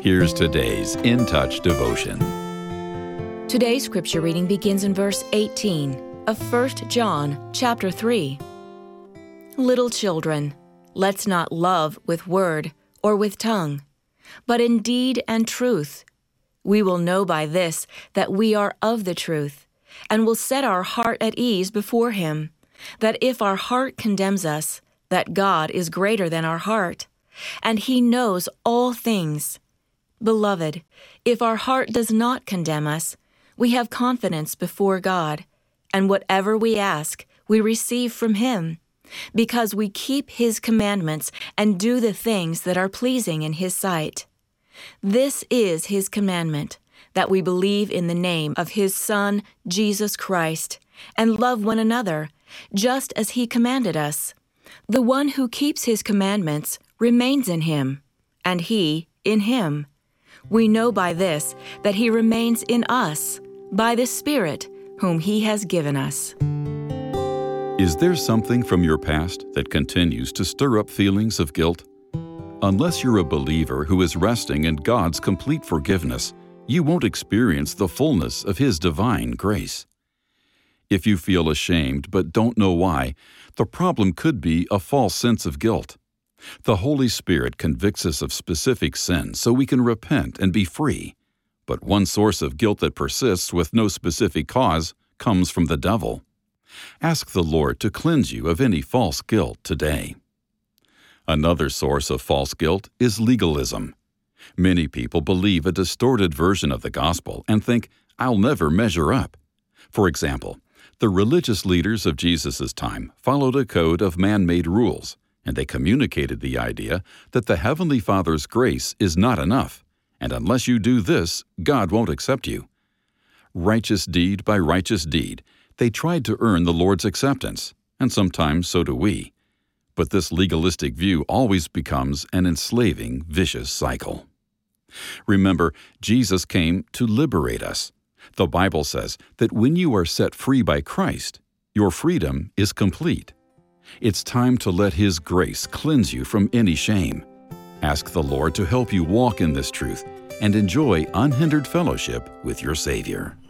Here's today's In Touch devotion. Today's scripture reading begins in verse 18 of 1 John chapter 3. Little children, let's not love with word or with tongue, but in deed and truth. We will know by this that we are of the truth, and will set our heart at ease before Him, that if our heart condemns us, that God is greater than our heart, and He knows all things. Beloved, if our heart does not condemn us, we have confidence before God, and whatever we ask, we receive from Him, because we keep His commandments and do the things that are pleasing in His sight. This is His commandment, that we believe in the name of His Son, Jesus Christ, and love one another, just as He commanded us. The one who keeps His commandments remains in Him, and He in Him. We know by this that He remains in us, by the Spirit whom He has given us. Is there something from your past that continues to stir up feelings of guilt? Unless you're a believer who is resting in God's complete forgiveness, you won't experience the fullness of His divine grace. If you feel ashamed but don't know why, the problem could be a false sense of guilt. The Holy Spirit convicts us of specific sins so we can repent and be free. But one source of guilt that persists with no specific cause comes from the devil. Ask the Lord to cleanse you of any false guilt today. Another source of false guilt is legalism. Many people believe a distorted version of the gospel and think, "I'll never measure up." For example, the religious leaders of Jesus' time followed a code of man-made rules, and they communicated the idea that the Heavenly Father's grace is not enough, and unless you do this, God won't accept you. Righteous deed by righteous deed, they tried to earn the Lord's acceptance, and sometimes so do we. But this legalistic view always becomes an enslaving, vicious cycle. Remember, Jesus came to liberate us. The Bible says that when you are set free by Christ, your freedom is complete. It's time to let His grace cleanse you from any shame. Ask the Lord to help you walk in this truth and enjoy unhindered fellowship with your Savior.